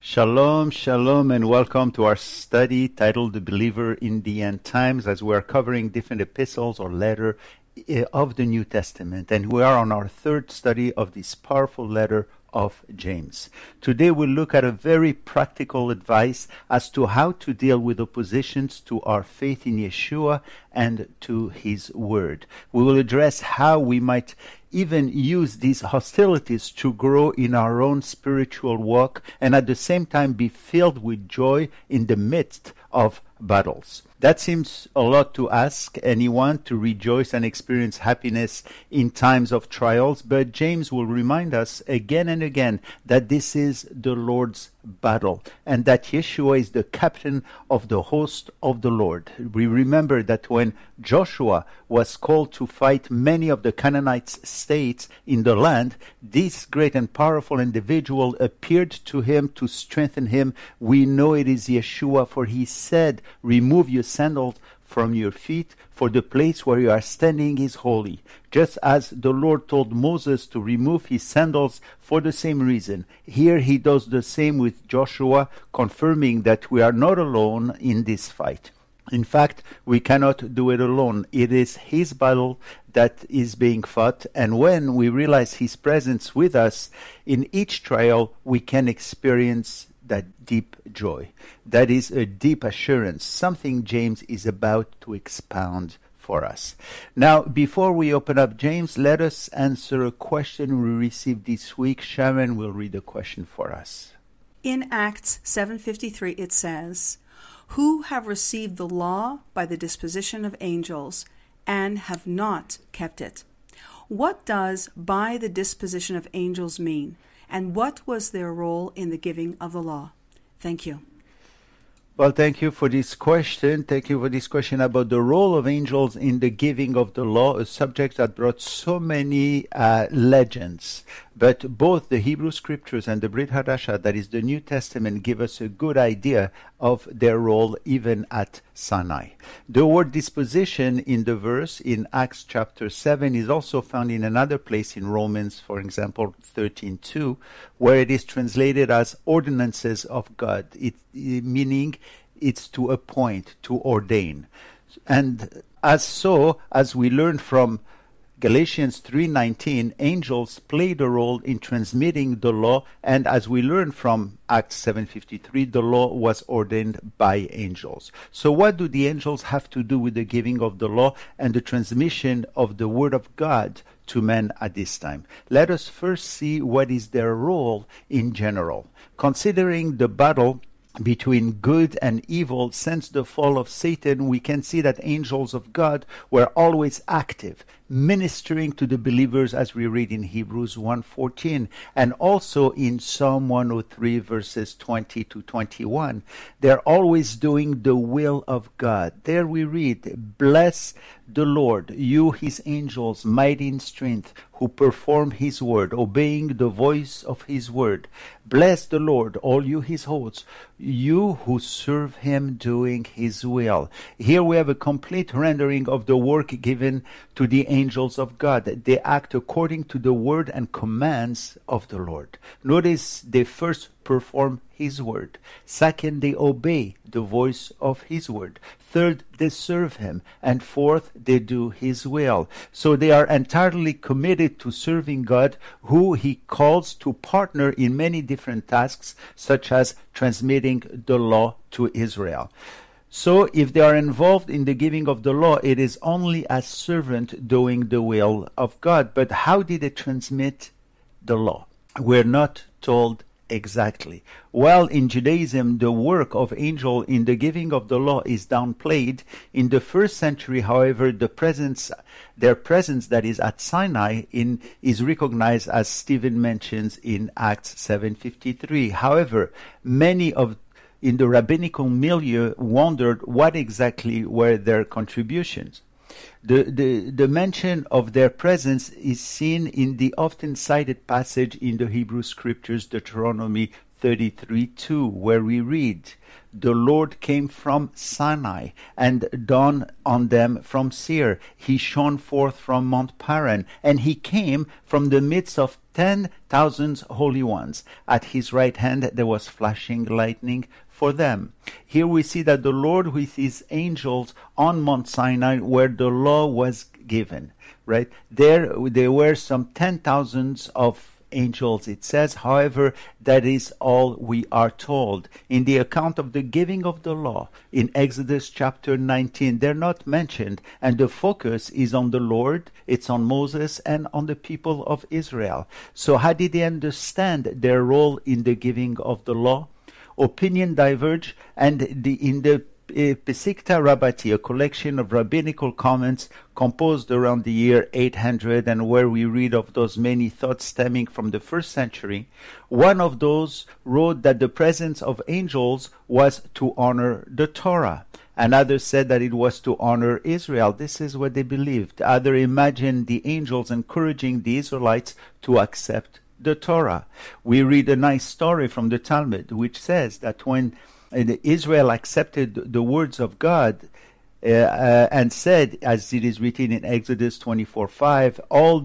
Shalom, shalom, and welcome to our study titled The Believer in the End Times, as we are covering different epistles or letter of the New Testament. And we are on our third study of this powerful letter of James. Today we'll look at a very practical advice as to how to deal with oppositions to our faith in Yeshua and to His Word. We will address how we might even use these hostilities to grow in our own spiritual walk and at the same time be filled with joy in the midst of battles. That seems a lot to ask anyone to rejoice and experience happiness in times of trials, but James will remind us again and again that this is the Lord's battle and that Yeshua is the captain of the host of the Lord. We remember that when Joshua was called to fight many of the Canaanite states in the land, this great and powerful individual appeared to him to strengthen him. We know it is Yeshua, for he said, "Remove your sandals from your feet, for the place where you are standing is holy." Just as the Lord told Moses to remove his sandals for the same reason, here he does the same with Joshua, confirming that we are not alone in this fight. In fact, we cannot do it alone. It is His battle that is being fought, and when we realize His presence with us in each trial, we can experience that deep joy. That is a deep assurance, something James is about to expound for us. Now, before we open up James, let us answer a question we received this week. Sharon will read the question for us. In Acts 7:53 it says, "Who have received the law by the disposition of angels and have not kept it." What does by the disposition of angels mean? And what was their role in the giving of the law? Thank you. Well, thank you for this question. Thank you for this question about the role of angels in the giving of the law, a subject that brought so many legends. But both the Hebrew Scriptures and the Brit Hadashah, that is the New Testament, give us a good idea of their role even at Sinai. The word disposition in the verse in Acts chapter 7 is also found in another place in Romans, for example, 13:2, where it is translated as ordinances of God, meaning it's to appoint, to ordain. And as we learn from Galatians 3:19, angels played a role in transmitting the law, and as we learn from Acts 7:53, the law was ordained by angels. So what do the angels have to do with the giving of the law and the transmission of the word of God to men at this time? Let us first see what is their role in general. Considering the battle between good and evil since the fall of Satan, we can see that angels of God were always active, ministering to the believers, as we read in Hebrews 1:14 and also in Psalm 103 verses 20 to 21. They're always doing the will of God. There we read, "Bless the Lord, you His angels, mighty in strength, who perform His word, obeying the voice of His word. Bless the Lord, all you His hosts, you who serve Him doing His will." Here we have a complete rendering of the work given to the angels of God. They act according to the word and commands of the Lord. Notice they first perform His word. Second, they obey the voice of His word. Third, they serve Him. And fourth, they do His will. So they are entirely committed to serving God, who He calls to partner in many different tasks, such as transmitting the law to Israel. So if they are involved in the giving of the law, it is only as servant doing the will of God. But how did they transmit the law? We're not told exactly. While in Judaism the work of angel in the giving of the law is downplayed, in the first century, however, their presence that is at Sinai is recognized, as Stephen mentions in Acts 7:53. However, many in the rabbinical milieu wondered what exactly were their contributions. The mention of their presence is seen in the often cited passage in the Hebrew Scriptures, Deuteronomy 33:2, where we read, "The Lord came from Sinai and dawned on them from Seir. He shone forth from Mount Paran, and he came from the midst of 10,000 holy ones. At his right hand there was flashing lightning for them." Here we see that the Lord with his angels on Mount Sinai, where the law was given, right? There were some 10,000 of angels, it says. However, that is all we are told. In the account of the giving of the law in Exodus chapter 19, they're not mentioned, and the focus is on the Lord, it's on Moses and on the people of Israel. So how did they understand their role in the giving of the law? Opinion diverge, and in the Pesikta Rabbati, a collection of rabbinical comments composed around the year 800, and where we read of those many thoughts stemming from the first century, one of those wrote that the presence of angels was to honor the Torah. Another said that it was to honor Israel. This is what they believed. Other imagined the angels encouraging the Israelites to accept the Torah. We read a nice story from the Talmud, which says that when Israel accepted the words of God and said, as it is written in Exodus 24:5,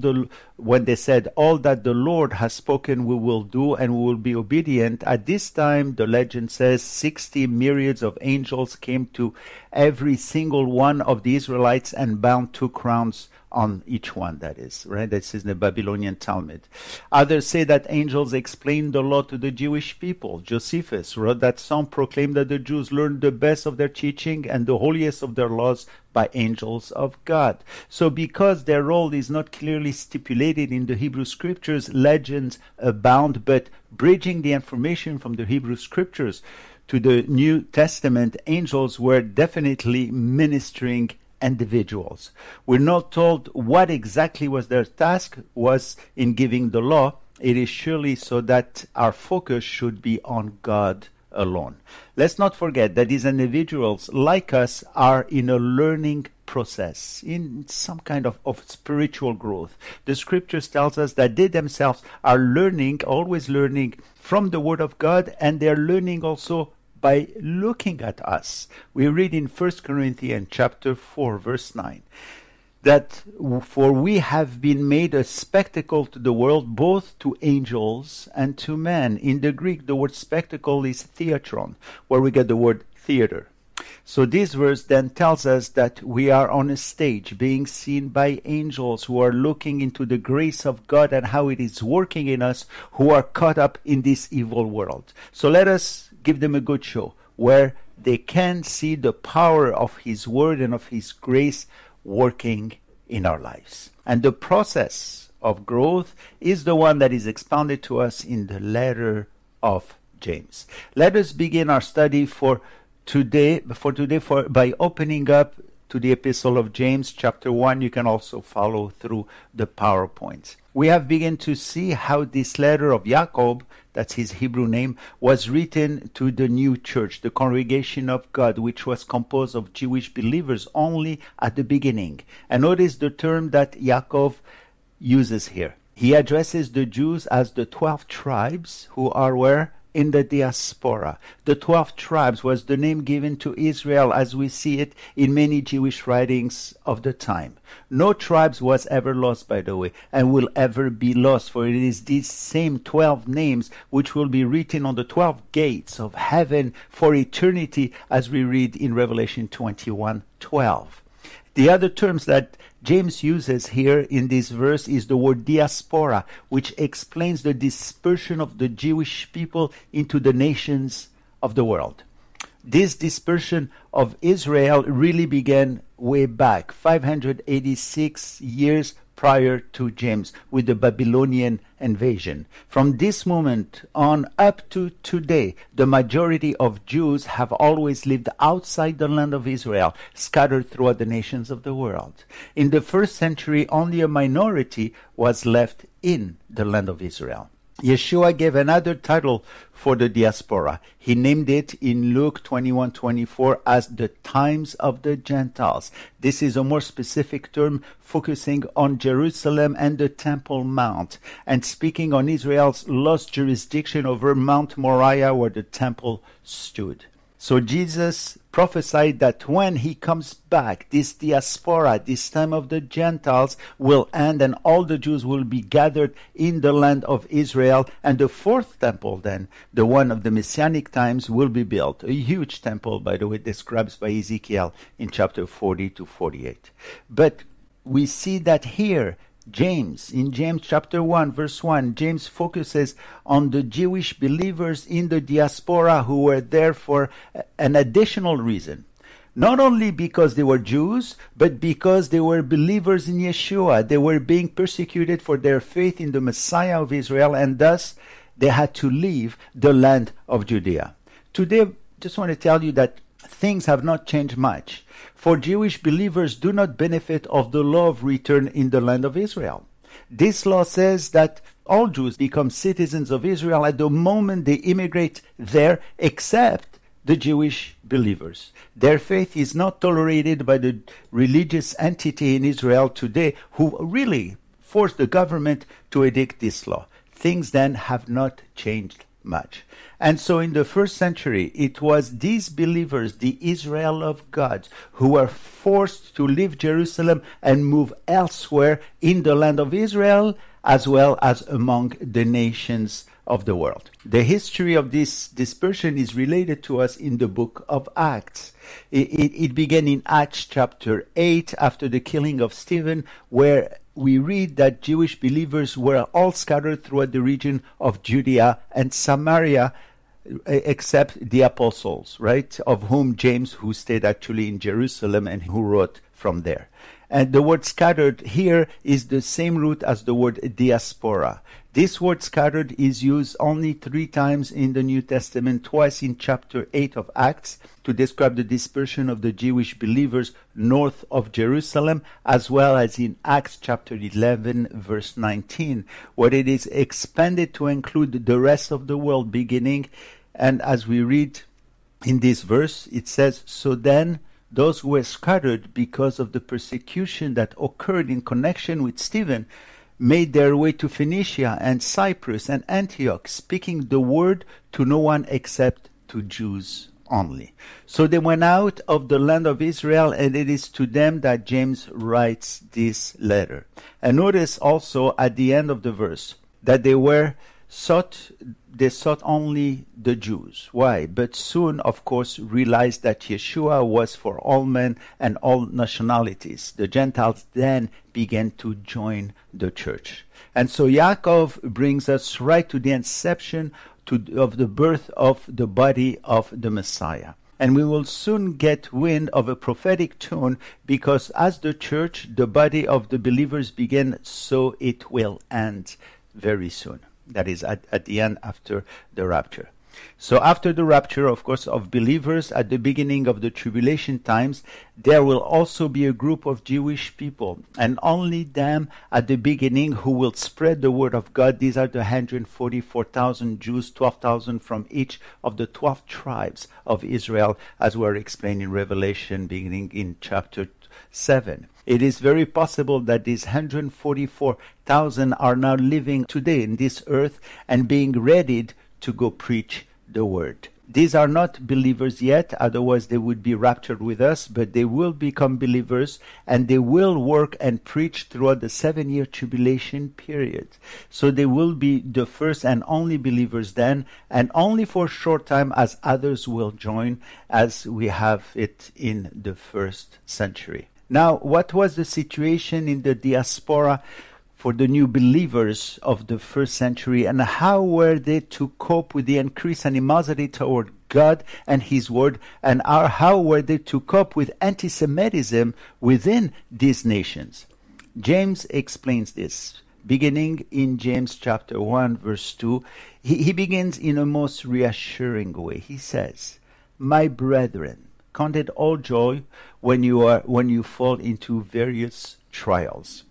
when they said, "All that the Lord has spoken we will do, and we will be obedient," at this time, the legend says, 60 myriads of angels came to every single one of the Israelites and bound 2 crowns on each one, that is, right? This is the Babylonian Talmud. Others say that angels explained the law to the Jewish people. Josephus wrote that some proclaim that the Jews learned the best of their teaching and the holiest of their laws by angels of God. So because their role is not clearly stipulated in the Hebrew scriptures, legends abound, but bridging the information from the Hebrew scriptures to the New Testament, angels were definitely ministering individuals. We're not told what exactly was their task was in giving the law. It is surely so that our focus should be on God alone. Let's not forget that these individuals, like us, are in a learning process, in some kind of spiritual growth. The scriptures tells us that they themselves are learning, always learning from the Word of God, and they're learning also by looking at us. We read in 1 Corinthians chapter 4, verse 9, that for we have been made a spectacle to the world, both to angels and to men. In the Greek, the word spectacle is theatron, where we get the word theater. So this verse then tells us that we are on a stage being seen by angels who are looking into the grace of God and how it is working in us, who are caught up in this evil world. So let us give them a good show where they can see the power of His Word and of His grace working in our lives. And the process of growth is the one that is expounded to us in the letter of James. Let us begin our study for today by opening up to the Epistle of James, chapter 1. You can also follow through the PowerPoint. We have begun to see how this letter of Jacob, that's his Hebrew name, was written to the new church, the congregation of God, which was composed of Jewish believers only at the beginning. And notice the term that Jacob uses here. He addresses the Jews as the 12 tribes who are where? In the diaspora. The 12 tribes was the name given to Israel as we see it in many Jewish writings of the time. No tribes was ever lost, by the way, and will ever be lost, for it is these same 12 names which will be written on the 12 gates of heaven for eternity, as we read in Revelation 21:12. The other terms that James uses here in this verse is the word diaspora, which explains the dispersion of the Jewish people into the nations of the world. This dispersion of Israel really began way back, 586 years prior to James, with the Babylonian invasion. From this moment on up to today, the majority of Jews have always lived outside the land of Israel, scattered throughout the nations of the world. In the first century, only a minority was left in the land of Israel. Yeshua gave another title for the diaspora. He named it in Luke 21:24 as the times of the Gentiles. This is a more specific term focusing on Jerusalem and the Temple Mount, and speaking on Israel's lost jurisdiction over Mount Moriah where the temple stood. So Jesus prophesied that when he comes back, this diaspora, this time of the Gentiles, will end and all the Jews will be gathered in the land of Israel. And the fourth temple then, the one of the Messianic times, will be built. A huge temple, by the way, described by Ezekiel in chapter 40 to 48. But we see that here, in James chapter 1, verse 1, James focuses on the Jewish believers in the diaspora who were there for an additional reason. Not only because they were Jews, but because they were believers in Yeshua. They were being persecuted for their faith in the Messiah of Israel, and thus they had to leave the land of Judea. Today, just want to tell you that things have not changed much. For Jewish believers do not benefit of the law of return in the land of Israel. This law says that all Jews become citizens of Israel at the moment they immigrate there, except the Jewish believers. Their faith is not tolerated by the religious entity in Israel today who really forced the government to enact this law. Things then have not changed much. And so in the first century, it was these believers, the Israel of God, who were forced to leave Jerusalem and move elsewhere in the land of Israel, as well as among the nations of the world. The history of this dispersion is related to us in the book of Acts. It began in Acts chapter 8 after the killing of Stephen, where we read that Jewish believers were all scattered throughout the region of Judea and Samaria, except the apostles, right? Of whom James, who stayed actually in Jerusalem and who wrote from there. And the word scattered here is the same root as the word diaspora. This word scattered is used only 3 times in the New Testament, twice in chapter 8 of Acts to describe the dispersion of the Jewish believers north of Jerusalem, as well as in Acts chapter 11 verse 19, where it is expanded to include the rest of the world beginning. And as we read in this verse, it says, "So then those who were scattered because of the persecution that occurred in connection with Stephen made their way to Phoenicia and Cyprus and Antioch, speaking the word to no one except to Jews only." So they went out of the land of Israel, and it is to them that James writes this letter. And notice also at the end of the verse that they sought only the Jews. Why? But soon, of course, realized that Yeshua was for all men and all nationalities. The Gentiles then began to join the church. And so Yaakov brings us right to the inception of the birth of the body of the Messiah. And we will soon get wind of a prophetic tone, because as the church, the body of the believers began, so it will end very soon. That is at the end after the rapture. So after the rapture, of course, of believers at the beginning of the tribulation times, there will also be a group of Jewish people, and only them at the beginning, who will spread the word of God. These are the 144,000 Jews, 12,000 from each of the 12 tribes of Israel, as were explained in Revelation beginning in chapter 7. It is very possible that these 144,000 are now living today in this earth and being readied to go preach the word. These are not believers yet, otherwise they would be raptured with us, but they will become believers, and they will work and preach throughout the 7-year tribulation period. So they will be the first and only believers then, and only for a short time, as others will join, as we have it in the first century. Now, what was the situation in the diaspora for the new believers of the first century, and how were they to cope with the increased animosity toward God and His Word, and how were they to cope with anti-Semitism within these nations? James explains this. Beginning in James chapter 1, verse 2, he begins in a most reassuring way. He says, "My brethren, count it all joy when you fall into various trials."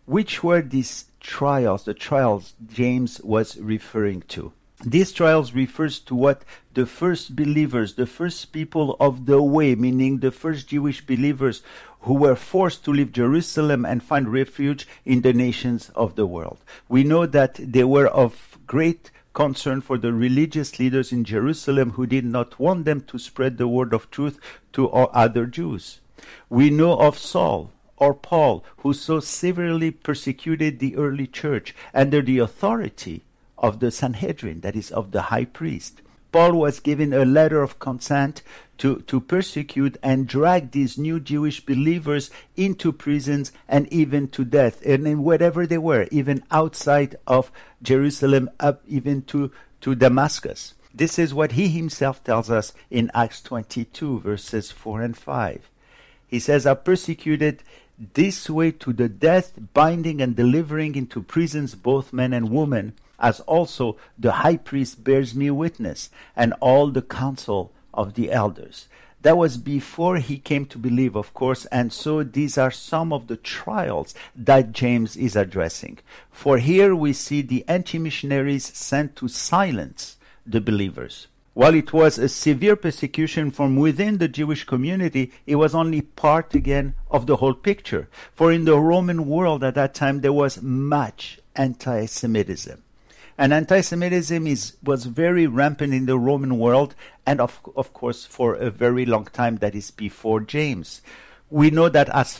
Which were these trials, the trials James was referring to? These trials refers to what the first believers, the first people of the way, meaning the first Jewish believers who were forced to leave Jerusalem and find refuge in the nations of the world. We know that they were of great concern for the religious leaders in Jerusalem who did not want them to spread the word of truth to other Jews. We know of Saul or Paul, who so severely persecuted the early church under the authority of the Sanhedrin, that is, of the high priest. Paul was given a letter of consent to persecute and drag these new Jewish believers into prisons and even to death, and in wherever they were, even outside of Jerusalem, up even to Damascus. This is what he himself tells us in Acts 22, verses 4 and 5. He says, I persecuted this way to the death, binding and delivering into prisons both men and women, as also the high priest bears me witness, and all the council of the elders. That was before he came to believe, of course, and so these are some of the trials that James is addressing. For here we see the anti-missionaries sent to silence the believers. While it was a severe persecution from within the Jewish community, it was only part again of the whole picture. For in the Roman world at that time, there was much anti-Semitism. And anti-Semitism was very rampant in the Roman world, and of course for a very long time, that is before James. We know that as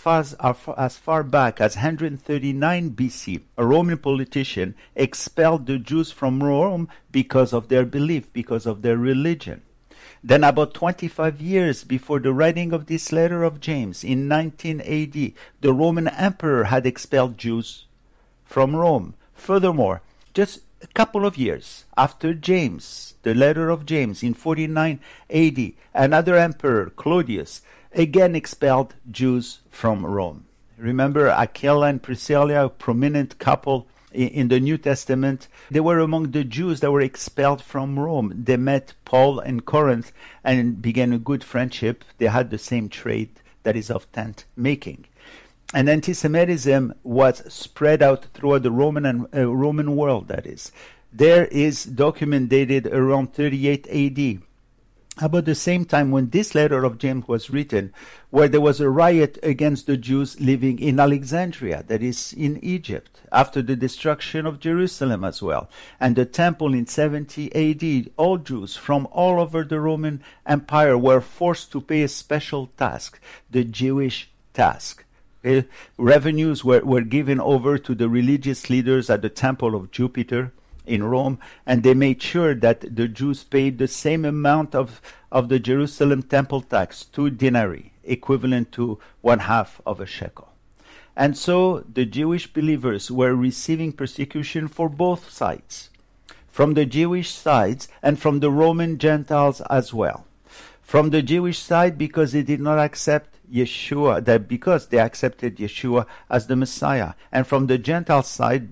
far back as 139 BC, a Roman politician expelled the Jews from Rome because of their belief, because of their religion. Then about 25 years before the writing of this letter of James, in 19 AD, the Roman emperor had expelled Jews from Rome. Furthermore, just a couple of years after James, the letter of James in 49 AD, another emperor, Claudius, again expelled Jews from Rome. Remember Aquila and Priscilla, a prominent couple in the New Testament? They were among the Jews that were expelled from Rome. They met Paul in Corinth and began a good friendship. They had the same trade, that is of tent making. And anti-Semitism was spread out throughout the Roman world, that is. There is document dated around 38 AD, about the same time when this letter of James was written, where there was a riot against the Jews living in Alexandria, that is in Egypt, after the destruction of Jerusalem as well. And the temple in 70 AD, all Jews from all over the Roman Empire were forced to pay a special tax, the Jewish tax. Revenues were given over to the religious leaders at the temple of Jupiter in Rome, and they made sure that the Jews paid the same amount of the Jerusalem temple tax, 2 denarii, equivalent to 1/2 of a shekel. And so the Jewish believers were receiving persecution for both sides, from the Jewish sides and from the Roman Gentiles as well. From the Jewish side, because they did not accept Yeshua, because they accepted Yeshua as the Messiah, and from the Gentile side,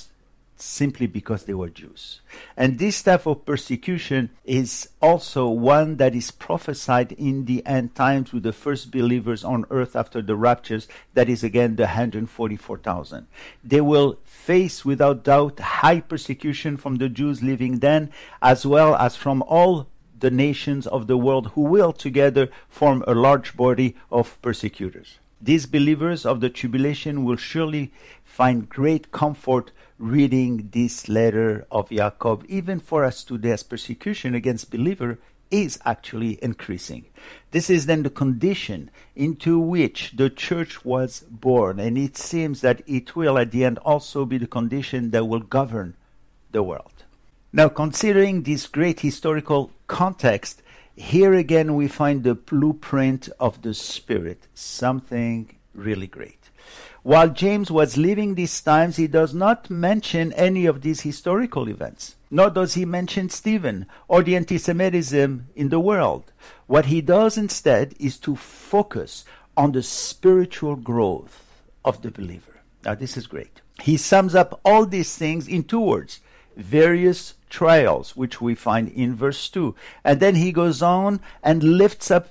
simply because they were Jews. And this type of persecution is also one that is prophesied in the end times with the first believers on earth after the raptures, that is again the 144,000. They will face without doubt high persecution from the Jews living then, as well as from all the nations of the world who will together form a large body of persecutors. These believers of the tribulation will surely find great comfort reading this letter of Jacob, even for us today, as persecution against believer is actually increasing. This is then the condition into which the church was born, and it seems that it will at the end also be the condition that will govern the world. Now, considering this great historical context, here again we find the blueprint of the Spirit, something really great. While James was living these times, he does not mention any of these historical events, nor does he mention Stephen or the anti-Semitism in the world. What he does instead is to focus on the spiritual growth of the believer. Now, this is great. He sums up all these things in 2 words: various trials, which we find in verse 2. And then he goes on and lifts up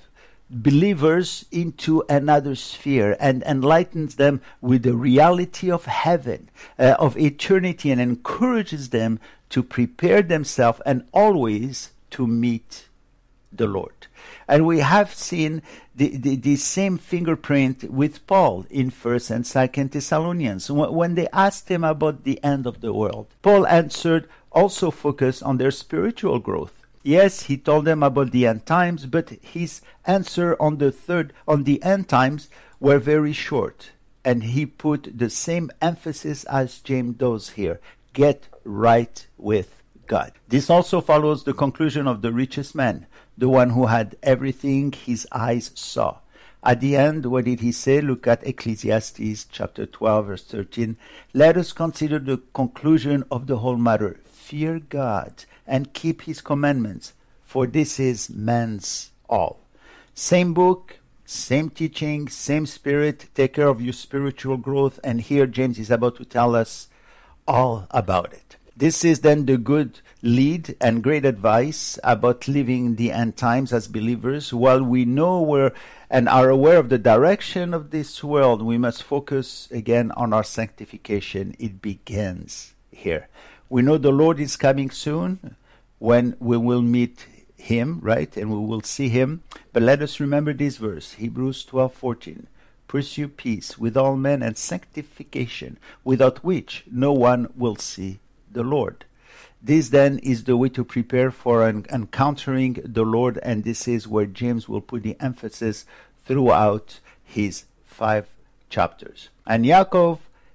believers into another sphere and enlightens them with the reality of heaven, of eternity, and encourages them to prepare themselves and always to meet the Lord. And we have seen the same fingerprint with Paul in 1st and 2nd Thessalonians. When they asked him about the end of the world, Paul answered, also focus on their spiritual growth. Yes, he told them about the end times, but his answer on the end times were very short. And he put the same emphasis as James does here. Get right with God. This also follows the conclusion of the richest man, the one who had everything his eyes saw. At the end, what did he say? Look at Ecclesiastes chapter 12, verse 13. Let us consider the conclusion of the whole matter. Fear God and keep his commandments, for this is man's all. Same book, same teaching, same spirit. Take care of your spiritual growth. And here James is about to tell us all about it. This is then the good lead and great advice about living the end times as believers. While we know where and are aware of the direction of this world, we must focus again on our sanctification. It begins here. We know the Lord is coming soon when we will meet him, right? And we will see him. But let us remember this verse, Hebrews 12:14. Pursue peace with all men and sanctification, without which no one will see the Lord. This then is the way to prepare for encountering the Lord, and this is where James will put the emphasis throughout his 5 chapters. And Yaakov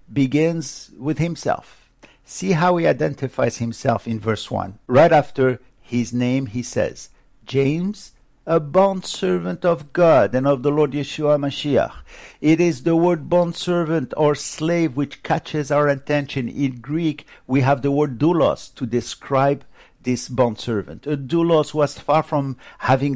begins with himself. See how he identifies himself in verse 1. Right after his name, he says, James, a bondservant of God and of the Lord Yeshua Mashiach. It is the word bondservant or slave which catches our attention. In Greek, we have the word doulos to describe this bondservant. A doulos was far from having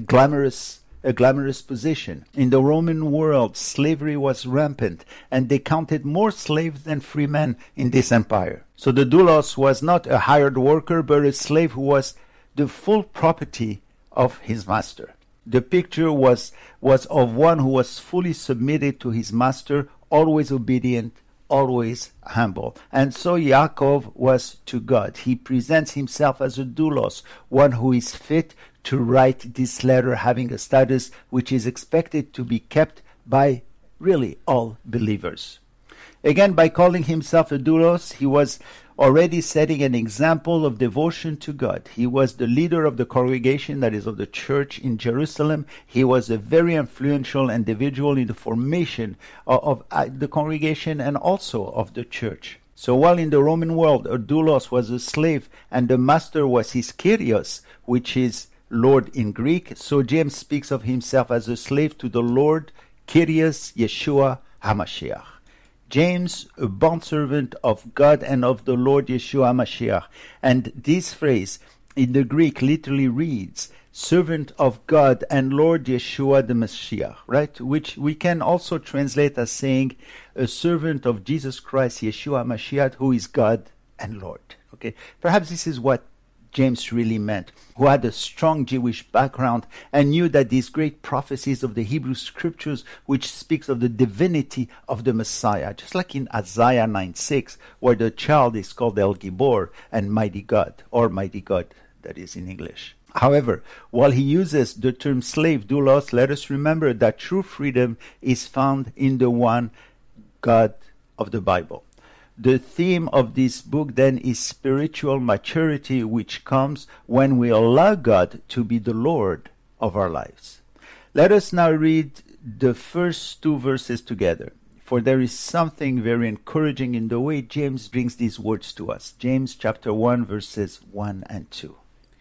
a glamorous position. In the Roman world, slavery was rampant, and they counted more slaves than free men in this empire. So the doulos was not a hired worker, but a slave who was the full property of his master. The picture was of one who was fully submitted to his master, always obedient, always humble. And so Yaakov was to God. He presents himself as a doulos, one who is fit to write this letter, having a status which is expected to be kept by really all believers. Again, by calling himself a doulos, he was already setting an example of devotion to God. He was the leader of the congregation, that is of the church in Jerusalem. He was a very influential individual in the formation of the congregation and also of the church. So while in the Roman world, a doulos was a slave and the master was his Kyrios, which is Lord in Greek, so James speaks of himself as a slave to the Lord, Kyrios Yeshua HaMashiach. James, a bondservant of God and of the Lord Yeshua HaMashiach. And this phrase in the Greek literally reads, servant of God and Lord Yeshua the Mashiach, right? Which we can also translate as saying, a servant of Jesus Christ, Yeshua HaMashiach, who is God and Lord. Okay, perhaps this is what James really meant, who had a strong Jewish background and knew that these great prophecies of the Hebrew scriptures, which speaks of the divinity of the Messiah, just like in Isaiah 9:6, where the child is called El Gibor and Mighty God, or Mighty God, that is in English. However, while he uses the term slave, doulos, let us remember that true freedom is found in the one God of the Bible. The theme of this book then is spiritual maturity, which comes when we allow God to be the Lord of our lives. Let us now read the first 2 verses together, for there is something very encouraging in the way James brings these words to us. James chapter 1, verses 1 and 2.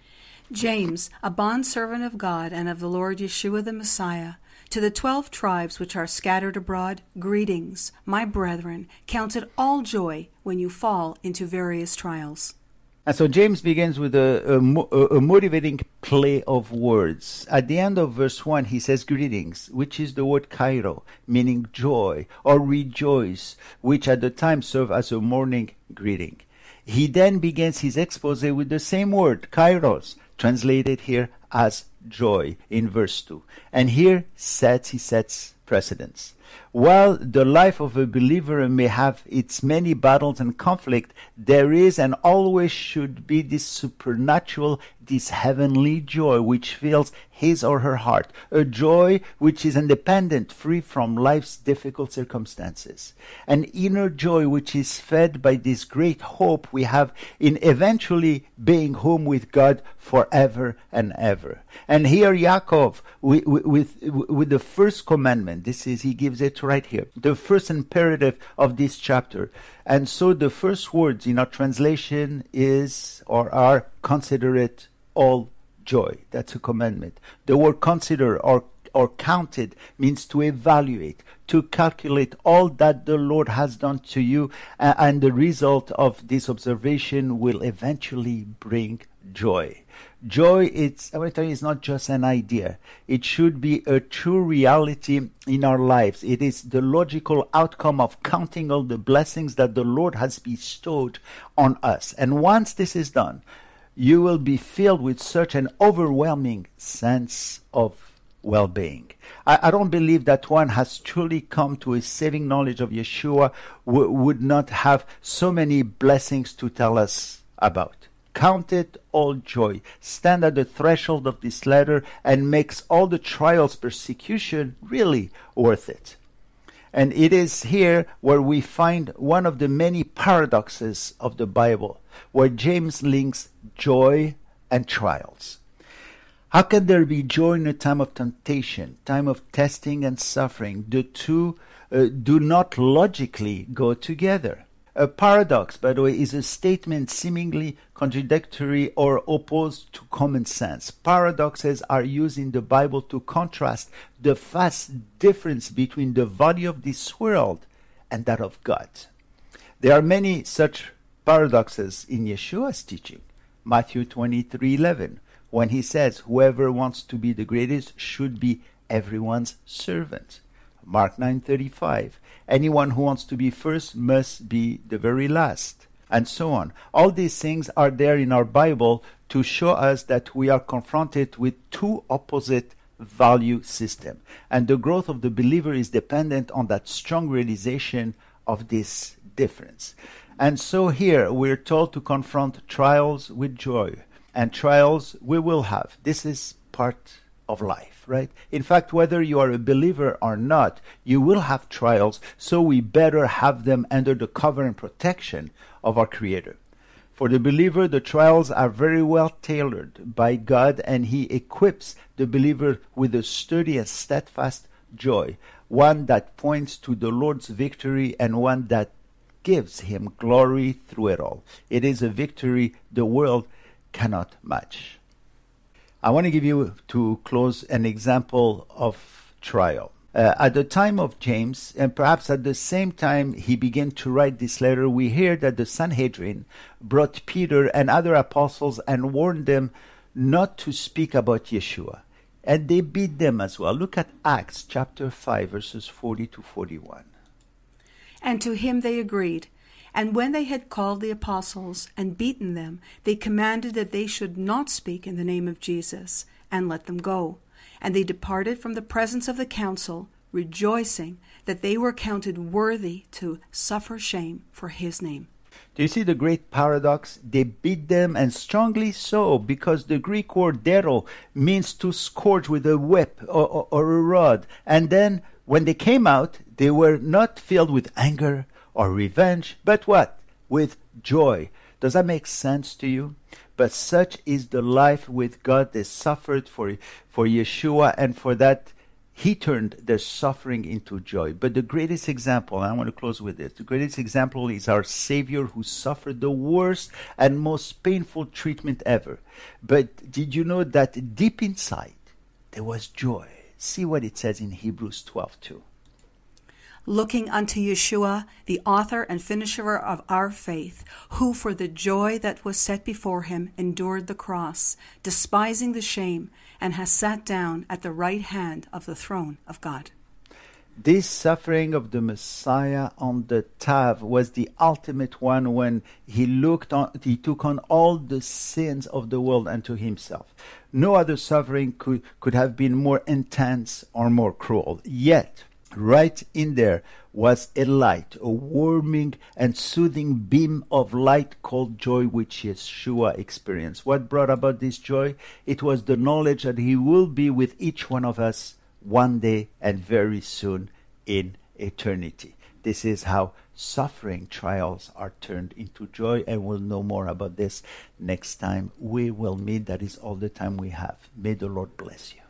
James, a bondservant of God and of the Lord Yeshua the Messiah, to the 12 tribes which are scattered abroad, greetings, my brethren. Count it all joy when you fall into various trials. And so James begins with a motivating play of words. At the end of verse 1, he says greetings, which is the word kairo, meaning joy or rejoice, which at the time served as a morning greeting. He then begins his expose with the same word, kairos, translated here as joy in verse 2. And here he sets precedence. While the life of a believer may have its many battles and conflict, there is and always should be this supernatural, this heavenly joy which fills his or her heart, a joy which is independent, free from life's difficult circumstances, an inner joy which is fed by this great hope we have in eventually being home with God forever and ever. And here Yaakov, with the first commandment, he gives it right here, the first imperative of this chapter. And so the first words in our translation is or are, consider it all joy. That's a commandment. The word consider or counted means to evaluate, to calculate all that the Lord has done to you, and the result of this observation will eventually bring joy. Joy, I want to tell you, is not just an idea. It should be a true reality in our lives. It is the logical outcome of counting all the blessings that the Lord has bestowed on us. And once this is done, you will be filled with such an overwhelming sense of well-being. I don't believe that one has truly come to a saving knowledge of Yeshua would not have so many blessings to tell us about. Count it all joy. Stand at the threshold of this letter and makes all the trials, persecution really worth it. And it is here where we find one of the many paradoxes of the Bible, where James links joy and trials. How can there be joy in a time of temptation, time of testing and suffering? The two do not logically go together. A paradox, by the way, is a statement seemingly contradictory or opposed to common sense. Paradoxes are used in the Bible to contrast the vast difference between the value of this world and that of God. There are many such paradoxes in Yeshua's teaching. Matthew 23:11, when he says, whoever wants to be the greatest should be everyone's servant. Mark 9:35, anyone who wants to be first must be the very last, and so on. All these things are there in our Bible to show us that we are confronted with two opposite value systems, and the growth of the believer is dependent on that strong realization of this difference. And so here we're told to confront trials with joy, and trials we will have. This is part of life, right? In fact, whether you are a believer or not, you will have trials, so we better have them under the cover and protection of our Creator. For the believer, the trials are very well tailored by God, and He equips the believer with a sturdy and steadfast joy, one that points to the Lord's victory and one that gives Him glory through it all. It is a victory the world cannot match. I want to give you, to close, an example of trial. At the time of James, and perhaps at the same time he began to write this letter, we hear that the Sanhedrin brought Peter and other apostles and warned them not to speak about Yeshua. And they beat them as well. Look at Acts chapter 5, verses 40 to 41. And to him they agreed. And when they had called the apostles and beaten them, they commanded that they should not speak in the name of Jesus, and let them go. And they departed from the presence of the council, rejoicing that they were counted worthy to suffer shame for his name. Do you see the great paradox? They beat them, and strongly so, because the Greek word dero means to scourge with a whip or a rod. And then when they came out, they were not filled with anger or revenge, but what? With joy. Does that make sense to you? But such is the life with God. They suffered for Yeshua, and for that He turned their suffering into joy. But the greatest example, and I want to close with this, the greatest example is our Savior, who suffered the worst and most painful treatment ever. But did you know that deep inside there was joy? See what it says in Hebrews 12:2. Looking unto Yeshua, the author and finisher of our faith, who for the joy that was set before him endured the cross, despising the shame, and has sat down at the right hand of the throne of God. This suffering of the Messiah on the Tav was the ultimate one when he took on all the sins of the world unto himself. No other suffering could have been more intense or more cruel. Yet, right in there was a light, a warming and soothing beam of light called joy, which Yeshua experienced. What brought about this joy? It was the knowledge that he will be with each one of us one day and very soon in eternity. This is how suffering trials are turned into joy, and we'll know more about this next time we will meet. That is all the time we have. May the Lord bless you.